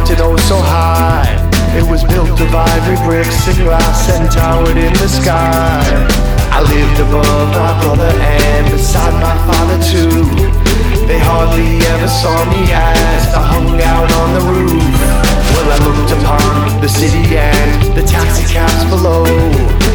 mountain oh so high. It was built of ivory bricks and glass and towered in the sky. I lived above my brother and beside my father too. They hardly ever saw me as I hung out on the roof. Well, I looked upon the city and the taxi cabs